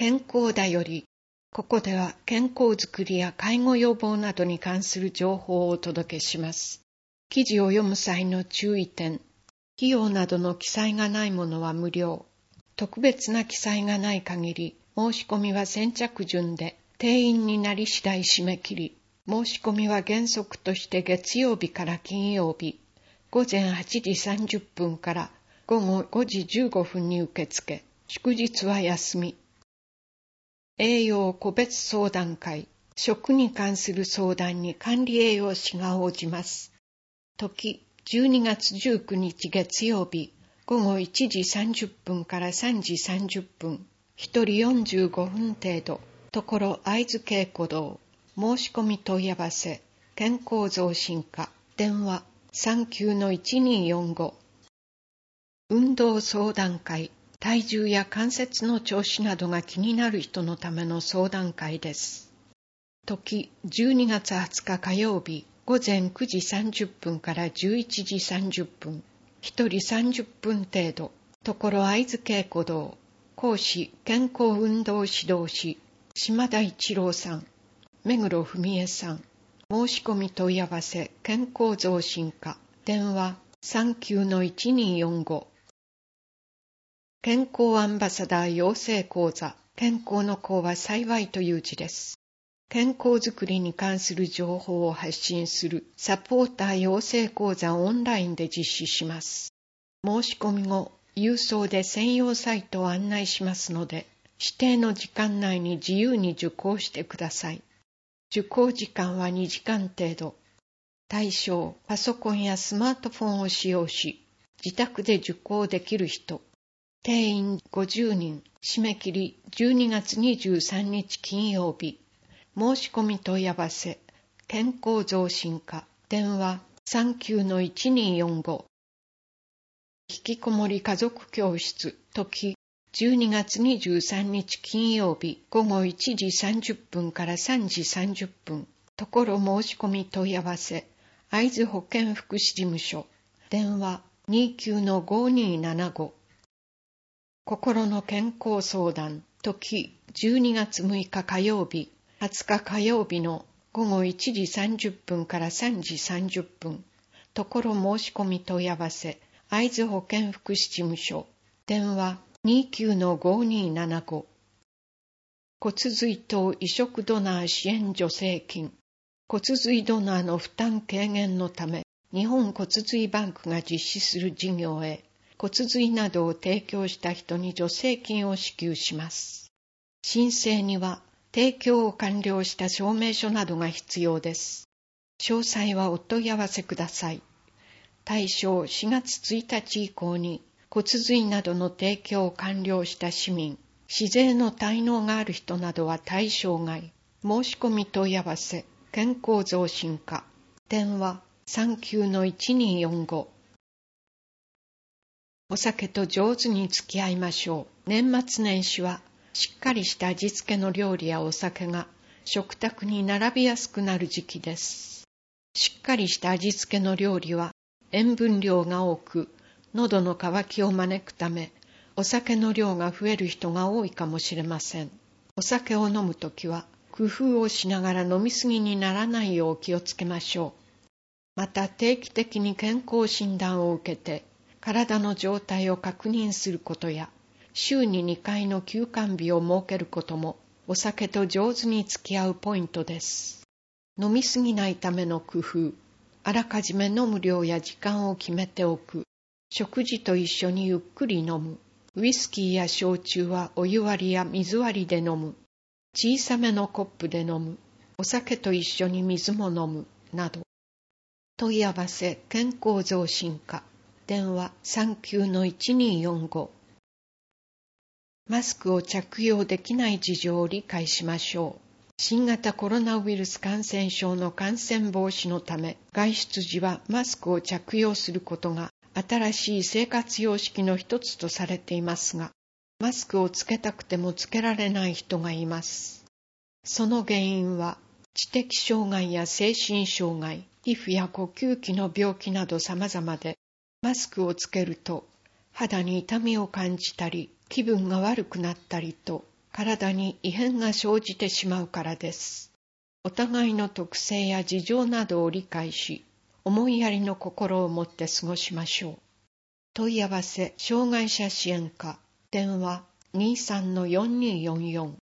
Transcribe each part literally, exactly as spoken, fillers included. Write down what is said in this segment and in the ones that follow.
健康だより、ここでは健康づくりや介護予防などに関する情報をお届けします。記事を読む際の注意点。費用などの記載がないものは無料。特別な記載がない限り、申し込みは先着順で、定員になり次第締め切り。申し込みは原則として月曜日から金曜日、午前はちじさんじゅっぷんから午後ごじじゅうごふんに受け付け、祝日は休み。栄養個別相談会、食に関する相談に管理栄養士が応じます。時、じゅうにがつじゅうくにち月曜日、午後いちじさんじゅっぷんからさんじさんじゅっぷん、ひとりよんじゅうごふん程度、ところ会津稽古堂、申し込み問い合わせ、健康増進課、電話 さんきゅうのいちにーよんご。運動相談会、体重や関節の調子などが気になる人のための相談会です。時、じゅうにがつはつか火曜日、午前くじさんじゅっぷんからじゅういちじさんじゅっぷん、ひとりさんじゅっぷん程度、ところ会津稽古堂、講師健康運動指導士、島田一郎さん、目黒文江さん、申し込み問い合わせ健康増進課、電話 さんきゅうのいちにーよんご。健康アンバサダー養成講座、健康の康は幸いという字です。健康づくりに関する情報を発信するサポーター養成講座をオンラインで実施します。申し込み後、郵送で専用サイトを案内しますので、指定の時間内に自由に受講してください。受講時間はにじかん程度。対象、パソコンやスマートフォンを使用し、自宅で受講できる人。定員ごじゅうにん、締め切りじゅうにがつにじゅうさんにち金曜日。申し込み問い合わせ、健康増進課、電話 さんきゅうのいちにーよんご。引きこもり家族教室、時、じゅうにがつにじゅうさんにち金曜日、午後いちじさんじゅっぷんからさんじさんじゅっぷん、ところ申し込み問い合わせ、会津保健福祉事務所、電話 にきゅうのごにーななご。心の健康相談、時、じゅうにがつむいか火曜日、はつか火曜日の午後いちじさんじゅっぷんからさんじさんじゅっぷん、ところ申し込み問い合わせ、会津保健福祉事務所、電話 にきゅうのごにーななご。骨髄等移植ドナー支援助成金、骨髄ドナーの負担軽減のため、日本骨髄バンクが実施する事業へ、骨髄などを提供した人に助成金を支給します。申請には、提供を完了した証明書などが必要です。詳細はお問い合わせください。対象しがつついたち以降に骨髄などの提供を完了した市民、市税の滞納がある人などは対象外。申し込み問い合わせ、健康増進課、電話 さんきゅうのいちにーよんご。お酒と上手に付き合いましょう。年末年始はしっかりした味付けの料理やお酒が食卓に並びやすくなる時期です。しっかりした味付けの料理は塩分量が多く、喉の渇きを招くため、お酒の量が増える人が多いかもしれません。お酒を飲むときは工夫をしながら飲みすぎにならないよう気をつけましょう。また定期的に健康診断を受けて、体の状態を確認することや、週ににかいの休館日を設けることも、お酒と上手に付き合うポイントです。飲みすぎないための工夫、あらかじめ飲む量や時間を決めておく、食事と一緒にゆっくり飲む、ウイスキーや焼酎はお湯割りや水割りで飲む、小さめのコップで飲む、お酒と一緒に水も飲む、など。問い合わせ健康増進課、電話 さんきゅうのいちにーよんご。マスクを着用できない事情を理解しましょう。新型コロナウイルス感染症の感染防止のため、外出時はマスクを着用することが新しい生活様式の一つとされていますが、マスクをつけたくてもつけられない人がいます。その原因は、知的障害や精神障害、皮膚や呼吸器の病気など様々で、マスクをつけると肌に痛みを感じたり気分が悪くなったりと体に異変が生じてしまうからです。お互いの特性や事情などを理解し、思いやりの心を持って過ごしましょう。問い合わせ障害者支援課電話 にじゅうさんのよんにーよんよん。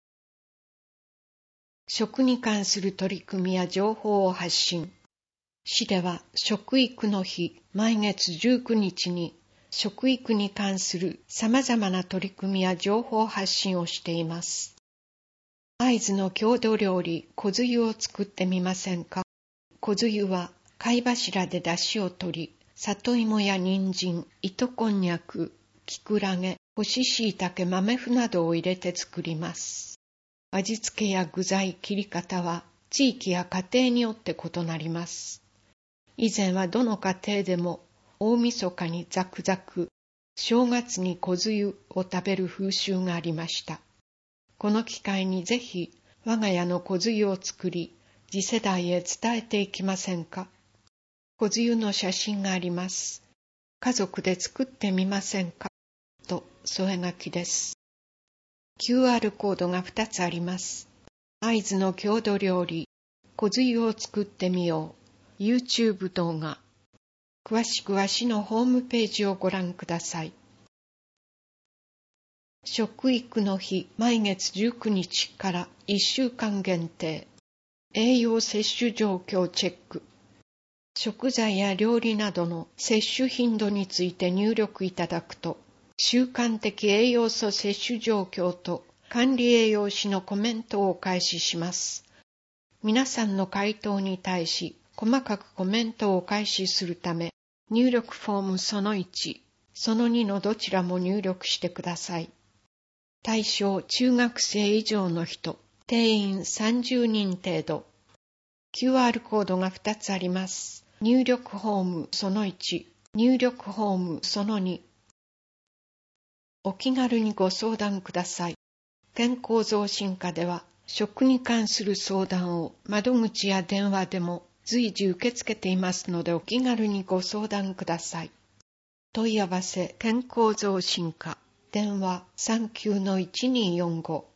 食に関する取り組みや情報を発信。市では食育の日毎月じゅうくにちに食育に関する様々な取り組みや情報発信をしています。会津の郷土料理こづゆを作ってみませんか。こづゆは貝柱で出汁を取り、里芋や人参、糸こんにゃく、きくらげ、干し椎茸、豆腐などを入れて作ります。味付けや具材、切り方は地域や家庭によって異なります。以前はどの家庭でも大晦日にザクザク、正月にこづゆを食べる風習がありました。この機会にぜひ我が家のこづゆを作り、次世代へ伝えていきませんか。こづゆの写真があります。家族で作ってみませんかと添え書きです。キューアール コードがふたつあります。会津の郷土料理、こづゆを作ってみよう。YouTube 動画。詳しくは市のホームページをご覧ください。食育の日、毎月じゅうくにちからいっしゅうかん限定。栄養摂取状況チェック。食材や料理などの摂取頻度について入力いただくと、習慣的栄養素摂取状況と管理栄養士のコメントをお返しします。皆さんの回答に対し、細かくコメントをお返しするため、入力フォームそのいち、そのにのどちらも入力してください。対象中学生以上の人、定員さんじゅうにん程度。キューアール コードがふたつあります。入力フォームそのいち、入力フォームそのに。お気軽にご相談ください。健康増進課では、食に関する相談を窓口や電話でも随時受け付けていますのでお気軽にご相談ください。問い合わせ健康増進課電話 さんきゅうのいちにーよんご。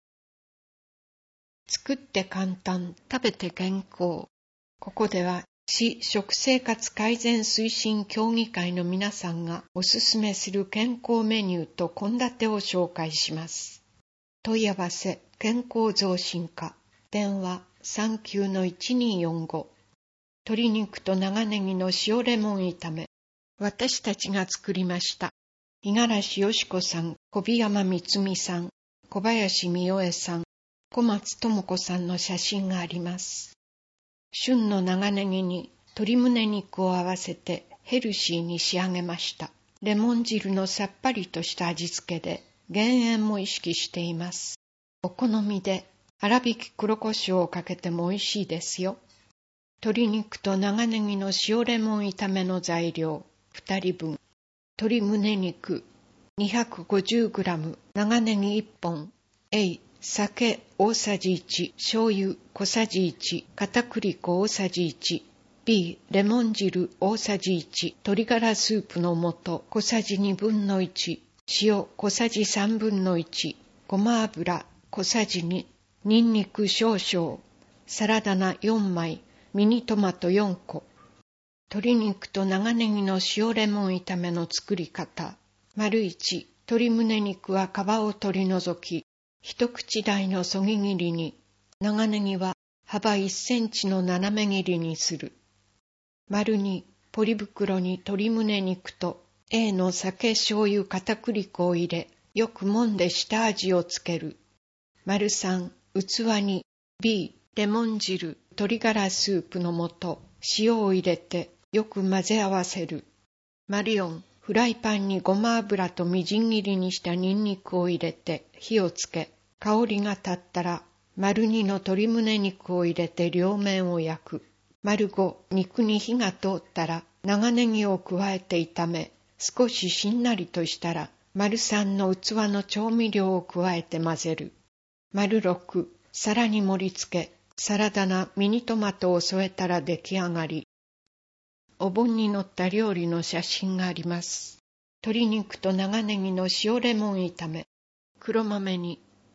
作って簡単、食べて健康。ここでは市食生活改善推進協議会の皆さんがおすすめする健康メニューと献立を紹介します。問い合わせ健康増進課電話 さんきゅうのいちにーよんご。鶏肉と長ネギの塩レモン炒め。私たちが作りました。五十嵐よし子さん、小檜山光美さん、小林美代恵さん、小松智子さんの写真があります。旬の長ネギに鶏胸肉を合わせてヘルシーに仕上げました。レモン汁のさっぱりとした味付けで減塩も意識しています。お好みで粗挽き黒胡椒をかけても美味しいですよ。鶏肉と長ネギの塩レモン炒めの材料ふたりぶん。鶏胸肉 にひゃくごじゅうグラム、長ネギいっぽん、A、酒大さじいち、醤油小さじいち、片栗粉大さじいち、B、レモン汁大さじいち、鶏ガラスープの素小さじにぶんのいち、塩小さじさんぶんのいち、ごま油小さじに、ニンニク少々、サラダ菜よんまい、ミニトマトよんこ。鶏肉と長ネギの塩レモン炒めの作り方。丸いち、鶏胸肉は皮を取り除き、一口大のそぎ切りに、長ネギは幅いっセンチの斜め切りにする。丸に、ポリ袋に鶏胸肉と A の酒醤油片栗粉を入れ、よく揉んで下味をつける。丸さん、器に B、レモン汁、鶏ガラスープの素、塩を入れてよく混ぜ合わせる。丸よん、フライパンにごま油とみじん切りにしたニンニクを入れて火をつけ、香りが立ったら、丸にの鶏胸肉を入れて両面を焼く。丸ご、肉に火が通ったら、長ネギを加えて炒め、少ししんなりとしたら、丸さんの器の調味料を加えて混ぜる。丸ろく、皿に盛り付け、サラダ菜ミニトマトを添えたら出来上がり。お盆に載った料理の写真があります。鶏肉と長ネギの塩レモン炒め。黒豆に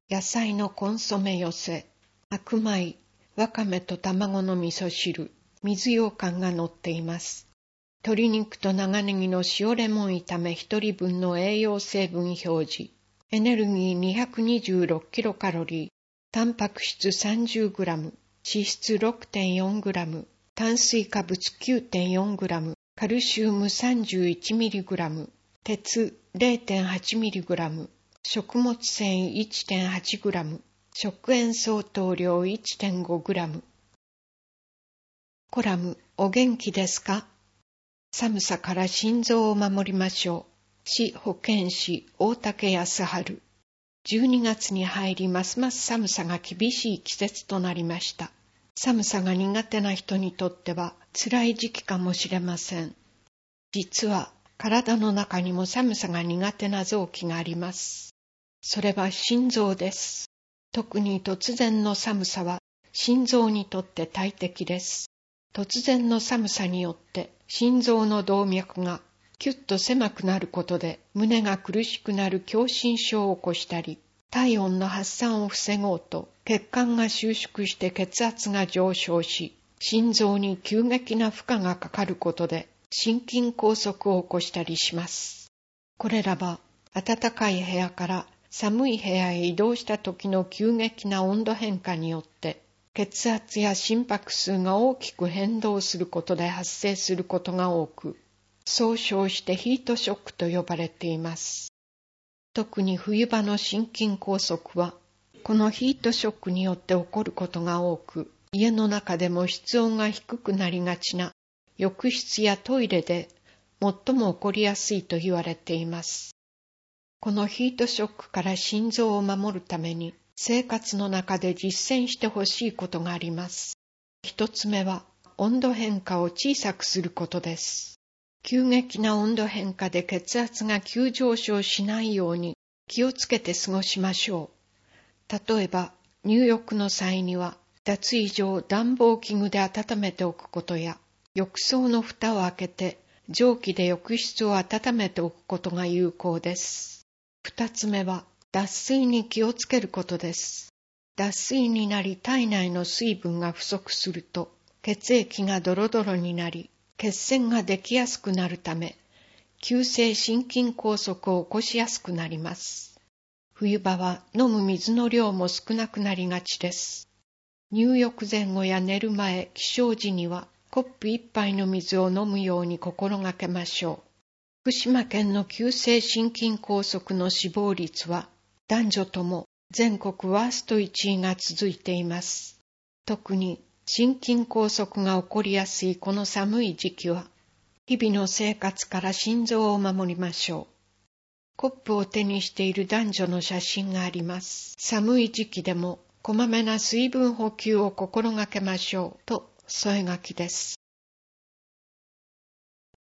野菜のコンソメ寄せ、白米、わかめと卵の味噌汁、水羊羹が載っています。鶏肉と長ネギの塩レモン炒めひとりぶんの栄養成分表示。エネルギー にひゃくにじゅうろくキロカロリー、タンパク質 さんじゅうグラム、脂質 ろくてんよんグラム、炭水化物 きゅうてんよんグラム、カルシウム さんじゅういちミリグラム、鉄 れいてんはちミリグラム、食物繊維 いってんはちグラム、食塩相当量 いってんごグラム。コラム、お元気ですか？寒さから心臓を守りましょう。市保健師大竹康春。じゅうにがつに入りますます寒さが厳しい季節となりました。寒さが苦手な人にとっては辛い時期かもしれません。実は体の中にも寒さが苦手な臓器があります。それは心臓です。特に突然の寒さは心臓にとって大敵です。突然の寒さによって心臓の動脈がキュッと狭くなることで胸が苦しくなる狭心症を起こしたり、体温の発散を防ごうと血管が収縮して血圧が上昇し、心臓に急激な負荷がかかることで心筋梗塞を起こしたりします。これらは暖かい部屋から寒い部屋へ移動した時の急激な温度変化によって血圧や心拍数が大きく変動することで発生することが多く、総称してヒートショックと呼ばれています。特に冬場の心筋梗塞は、このヒートショックによって起こることが多く、家の中でも室温が低くなりがちな浴室やトイレで最も起こりやすいと言われています。このヒートショックから心臓を守るために、生活の中で実践してほしいことがあります。一つ目は、温度変化を小さくすることです。急激な温度変化で血圧が急上昇しないように気をつけて過ごしましょう。例えば、入浴の際には脱衣所を暖房器具で温めておくことや、浴槽の蓋を開けて蒸気で浴室を温めておくことが有効です。二つ目は、脱水に気をつけることです。脱水になり体内の水分が不足すると、血液がドロドロになり、血栓ができやすくなるため、急性心筋梗塞を起こしやすくなります。冬場は飲む水の量も少なくなりがちです。入浴前後や寝る前、起床時にはコップ一杯の水を飲むように心がけましょう。福島県の急性心筋梗塞の死亡率は、男女とも全国ワーストいちいが続いています。特に心筋梗塞が起こりやすいこの寒い時期は、日々の生活から心臓を守りましょう。コップを手にしている男女の写真があります。寒い時期でもこまめな水分補給を心がけましょうと添え書きです。